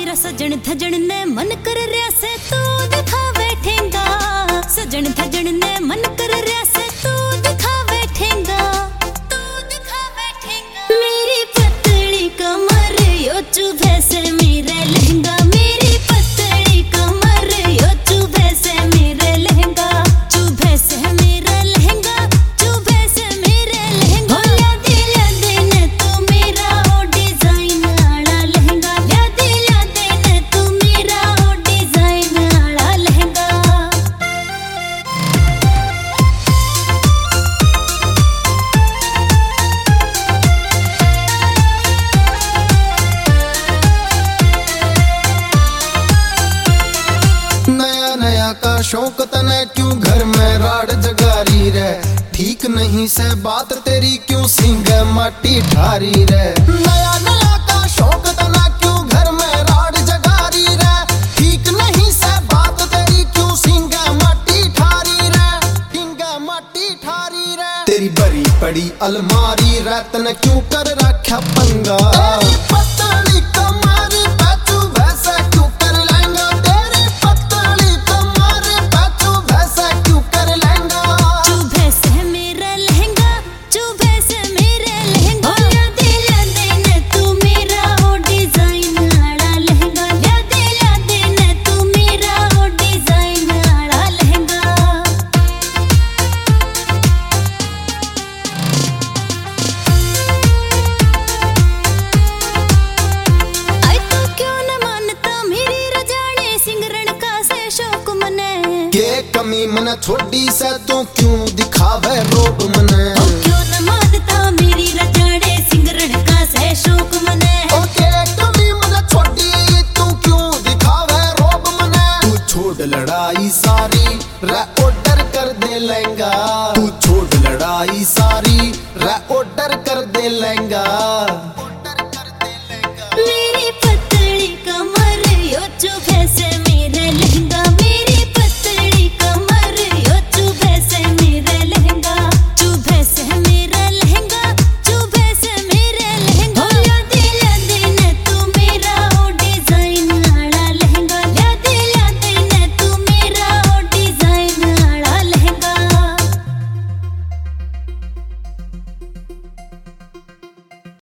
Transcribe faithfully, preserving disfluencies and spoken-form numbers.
मेरा सजन थजन ने मन कर रहा से तू दिखा बैठेगा। सजन थजन ने मन कर रहा से तू दिखा बैठेगा। तू दिखा बैठेगा। मेरी पतली कमर यो चुभे से मेरे लहंगा। मेरी पतली कमर यो चुभे से मेरे लहंगा। चुभे से मेरा लहंगा। चुभे से मेरे लहंगा। ल्या दिला देने तू मेरा ओ डिजाइन वाला लहंगा। ल्या दिला देने तू मेरा ओ डिजाइन वाला लहंगा। नया नया का शौक तने क्यों घर में राड जगारी रे। ठीक नहीं से बात तेरी क्यों सिंग माटी ठारी रे। नया नया का शौक तना क्यों घर में राड जगारी रे। ठीक नहीं से बात तेरी क्यों सिंग माटी ठारी रे। सिंग माटी ठारी रे। तेरी बड़ी बड़ी अलमारी रे तने क्यों कर रखा पंगा। तेरी पतली कमर पे चुभे से क्यों कर लहंगा। तेरी पतली कमर पे चुभे से क्यों कर लहंगा। चुभे से मेरा लहंगा। चुभे से मेरे लहंगा। ल्या दिला देने तू मेरा ओ डिजाइन वाला लहंगा। ल्या दिला देने तू मेरा ओ डिजाइन वाला लहंगा। आई तू क्यों न मानता मेरी रजाने सिंगरण का से शौक मने। के कमी मन छोड़ी से तू क्यों दिखावे रोब मने। ओ क्यों न मानता मेरी रजाने सिंगरण का से शौक मने। ओ के कमी मन छोड़ी तू क्यों दिखावे रोब मने। तू छोड़ लड़ाई सारी रे ऑर्डर कर दे लहंगा। तू छोड़ लड़ाई सारी रे ऑर्डर कर दे लहंगा।